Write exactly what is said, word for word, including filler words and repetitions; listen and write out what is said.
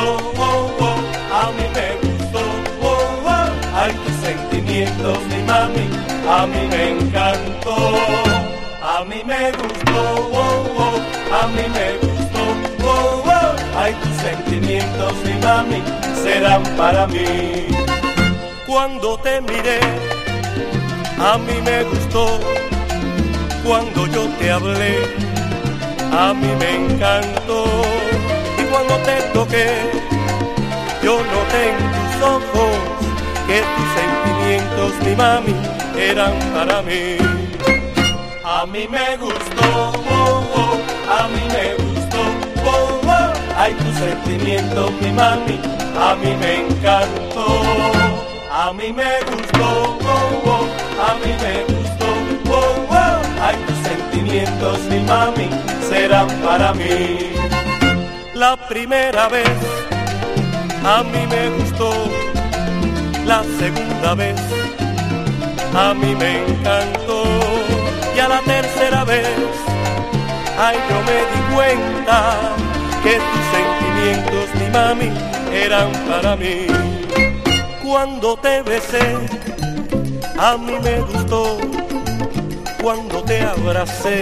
gustó, oh, oh, a mí me gustó, oh, oh, ay, tus sentimientos, mi mami, a mí me encantó. A mí me gustó, oh, oh, a mí me gustó, oh, oh, ay, tus sentimientos, mi mami, serán para mí. Cuando te miré, a mí me gustó. Cuando yo te hablé, a mí me encantó. Y cuando te toqué, yo noté en tus ojos que tus sentimientos, mi mami, eran para mí. A mí me gustó, oh, oh, a mí me gustó, oh, oh, ay, tus sentimientos, mi mami, a mí me encantó. A mí me gustó, oh, oh, a mí me gustó, oh, oh, ay, tus sentimientos, mi mami, serán para mí. La primera vez a mí me gustó, la segunda vez a mí me encantó, y a la tercera vez, ay, yo me di cuenta que tus sentimientos, mi mami, eran para mí. Cuando te besé, a mí me gustó. Cuando te abracé,